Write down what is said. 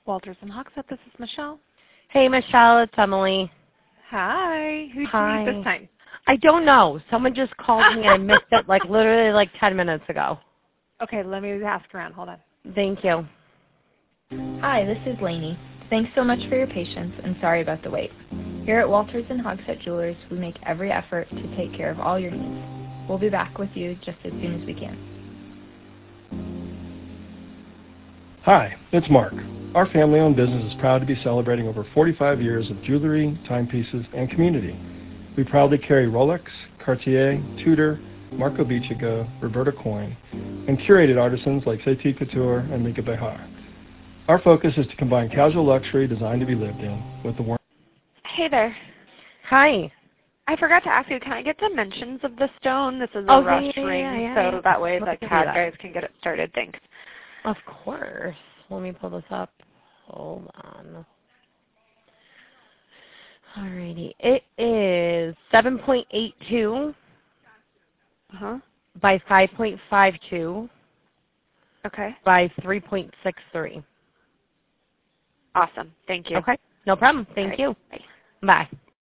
Walters and Hogsett, this is Michelle. Hey, Michelle, it's Emily. Hi. Who did Hi. you meet this time? I don't know. Someone just called me. I missed it literally 10 minutes ago. Okay, let me ask around. Hold on. Thank you. Hi, this is Lainey. Thanks so much for your patience and sorry about the wait. Here at Walters and Hogsett Jewelers, we make every effort to take care of all your needs. We'll be back with you just as soon as we can. Hi, it's Mark. Our family-owned business is proud to be celebrating over 45 years of jewelry, timepieces, and community. We proudly carry Rolex, Cartier, Tudor, Marco Bicego, Roberta Coin, and curated artisans like Seyti Couture and Mika Behar. Our focus is to combine casual luxury designed to be lived in with the warmth. Hey there. Hi. I forgot to ask you, can I get dimensions of the stone? This is a rushed ring, so that way the CAD guys can get it started. Thanks. Of course. Let me pull this up. Hold on. Alrighty. It is 7.82 by 5.52 by 3.63. Awesome. Thank you. Okay. No problem. Thank you. Bye. Bye.